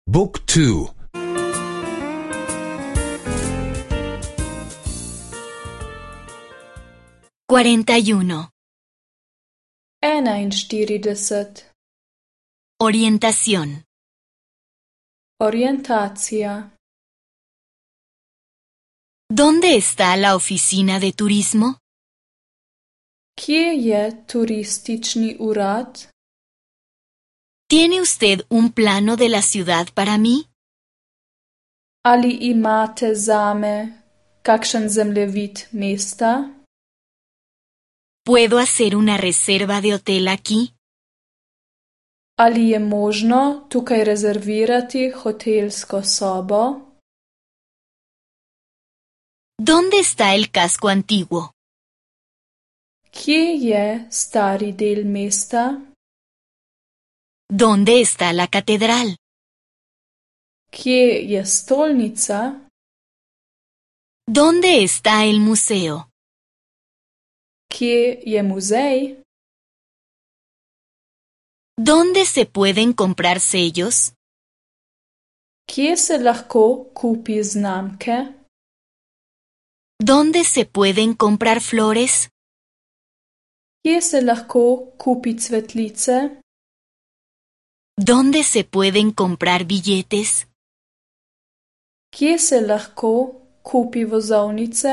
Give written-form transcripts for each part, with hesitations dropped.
Book 2. 41. 41. Orientación. Orientacija. ¿Dónde está la oficina de turismo? Kje je turistični urad? ¿Tiene usted un plano de la ciudad para mí? Ali imate zame kakšen zemljevid mesta? ¿Puedo hacer una reserva de hotel aquí? Ali je možno tukaj rezervirati hotelsko sobo? ¿Dónde está el casco antiguo? Kje je stari del mesta? ¿Dónde está la catedral? Kje je stolnica? ¿Dónde está el museo? Kje je muzej? ¿Dónde se pueden comprar sellos? Kje se lahko kupi znamke? ¿Dónde se pueden comprar flores? Kje se lahko kupi cvetlice? ¿Dónde se pueden comprar billetes? Kje se lahko kupi vozovnice?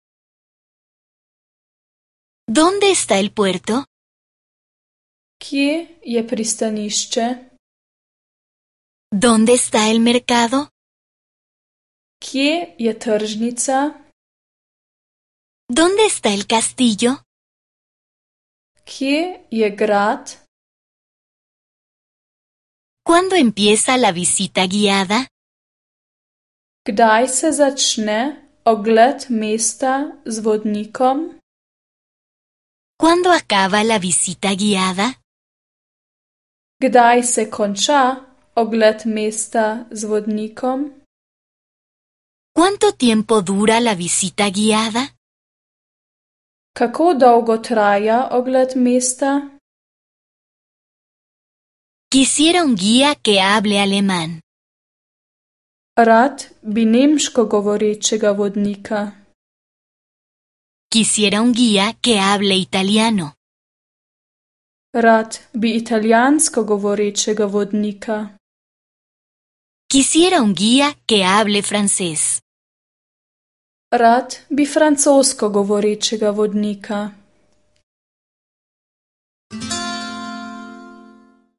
¿Dónde está el puerto? Kje je pristanišče? ¿Dónde está el mercado? Kje je tržnica? ¿Dónde está el castillo? Kje je grad? ¿Cuándo empieza la visita guiada? Kdaj se začne ogled mesta z vodnikom? ¿Cuándo acaba la visita guiada? Kdaj se konča ogled mesta z vodnikom? ¿Cuánto tiempo dura la visita guiada? Kako dolgo traja ogled mesta? Quisiera un guía que hable alemán. Rad bi nemško govorečega vodnika. Quisiera un guía que hable italiano. Rad bi italijansko govorečega vodnika. Quisiera un guía que hable francés. Rad bi francosko govorečega vodnika.